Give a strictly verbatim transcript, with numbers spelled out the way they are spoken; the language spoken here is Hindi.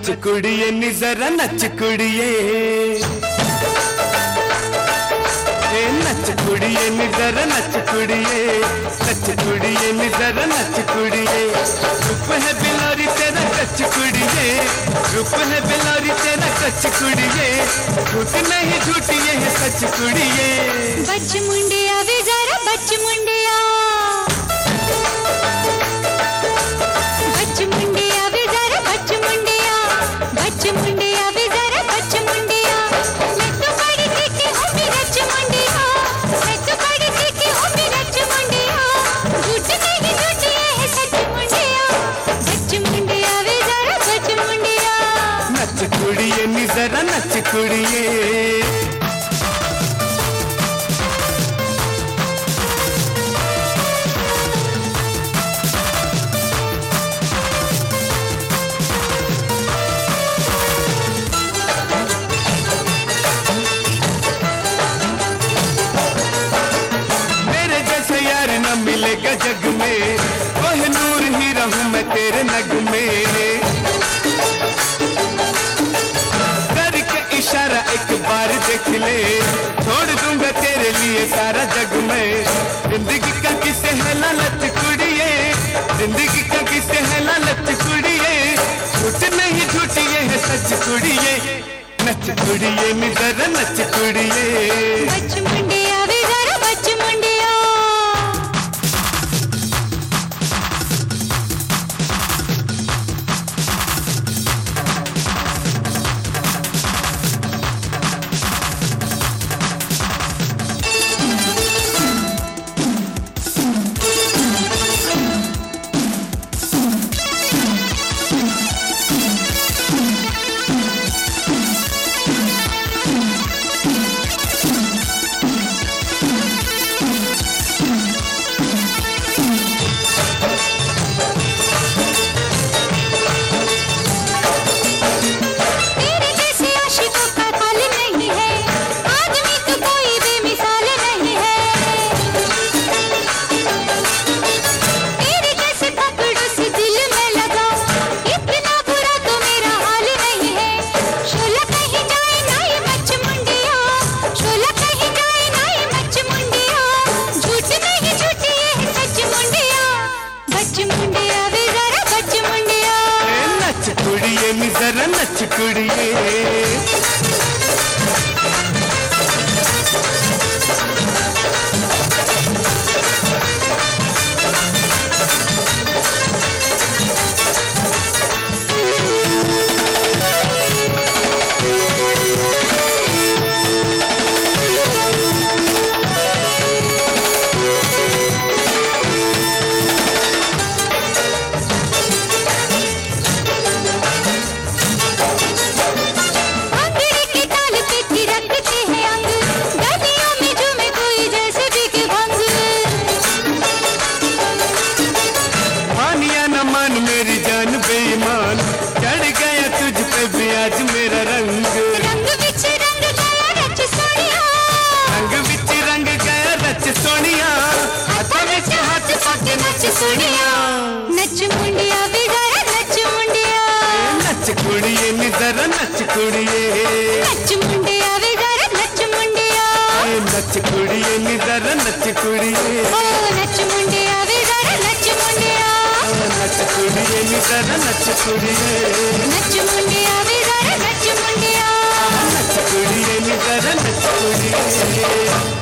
नच कुड़िए नी जरा नच कुड़िए, ए नच कुड़िए नी जरा नच कुड़िए, नच कुड़िए नी जरा नच कुड़िए। रूप है बिलारी तेरा कच कुड़िए, रूप है बिलारी तेरा कच कुड़िए, झूठ नहीं झूठी ये है सच कुड़िए। बच मुंडिया वे जरा बच मुंडिया, बच मुंडिया वे जरा बच मुंडिया, बच मुंडिया वे जरा बच मुंडिया। मैं तो बड़ी सीखी हूँ भी रच मुंडिया, मैं तो बड़ी सीखी हूँ भी रच मुंडिया, झूठ नहीं झूठी ये है सच मुंडिया। बच मुंडिया वे जरा बच मुंडिया, नच कुड़िए नी जरा नच कुड़िए। मिलेगा जग में वह नूर ही रहूं मैं तेरे नग में, करके इशारा एक बार देख ले, छोड़ दूंगा तेरे लिए सारा जग में। जिंदगी का किसे है लालच कुड़िए, जिंदगी का किसे है लालच कुड़िए, झूठ नहीं झूठी ये है सच कुड़िए। नच कुड़िए नी जरा नच कुड़िए। बच मुंडिया वे जरा बच मुंडिया, कुड़िए नी जरा नच कुड़िए। मेरी जान बेईमान चढ़ गया तुझ पे भी आज मेरा रंग, रंग बिच रंग गया रच सोनिया, रंग बिच रंग गया रच सोनिया, हाथ बिच हाथ पाके नच सोनिया। नच मुंडिया वे जरा नच मुंडिया, नच कुड़िए नी जरा नच कुड़िए, नच मुंडिया वे जरा नच मुंडिया, नच कुड़िए नी जरा नच कुड़िए, ओ नच मुंडिया वे जरा नच मुंडिया, नच कुड़िए नी जरा नच कुड़िए, नच मुंडिया वे जरा नच मुंडिया, नच कुड़िए नी जरा नच कुड़िए।